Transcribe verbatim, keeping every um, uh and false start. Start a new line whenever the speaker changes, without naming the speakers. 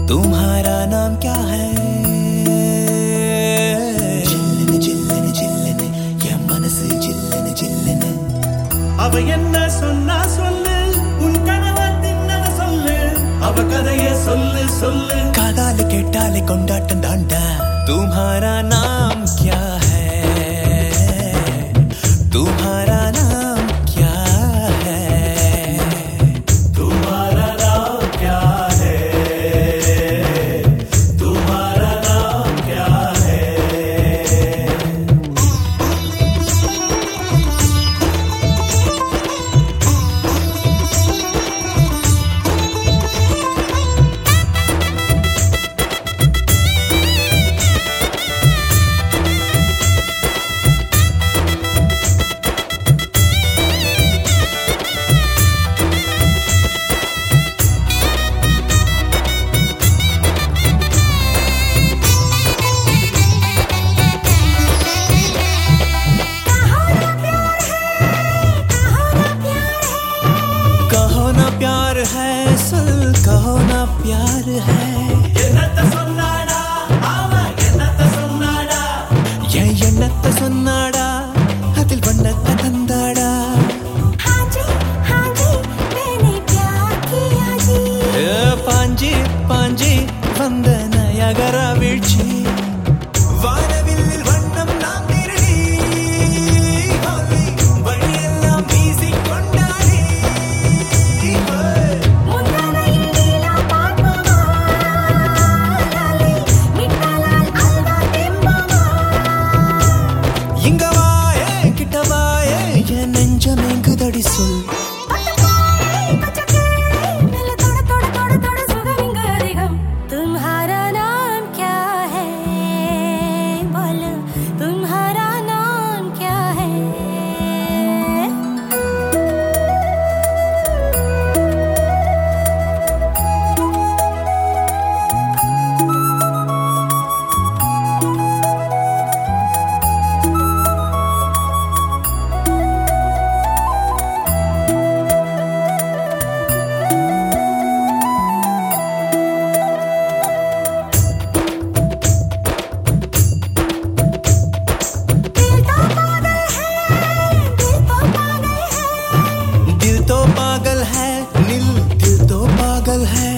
तुम्हारा नाम क्या है? जिल्लने जिल्लने जिल्लने ये मनसु जिल्लने जिल्लने
அவ என்ன சொன்னா சொல்லு உன் கனவை தின்னத சொல்லு அவ கதையை சொல்லு சொல்லு
காதால கேட்டாலே கொண்டாட்டம் தாண்டா तुम्हारा नाम क्या है? तुम्हारा नाम क्या है?
तुम्हारा नाम क्या है? तुम्हारा नाम क्या है?
प्यार है सुल कहो ना प्यार है
என்னத்த சொன்னாடா அவ என்னத்த சொன்னாடா
ये எண்ணத்த சொன்னாடா அதில் வண்ணத்த தந்தாடா
हाँ जी हाँ जी मैंने प्यार किया जी
ஏ பாஞ்சி பாஞ்சி வந்த நயகரா வீழ்ச்சி வானவில்லில் வண்ணம் நாம் திருடி ஹோலி வழியெல்லாம் வீசி கொண்டாடி
முந்தானையில் நீலா பார்ப்போமா லாலே மிட்டாலால் அல்வா தெம்பமா
இங்க வாயே கிட்ட வாயே என் நெஞ்சமெங்குதடி சொல்
तुम्हारा नाम क्या है बोलो तुम्हारा नाम क्या है
दिल तो पागल है नील दिल तो पागल है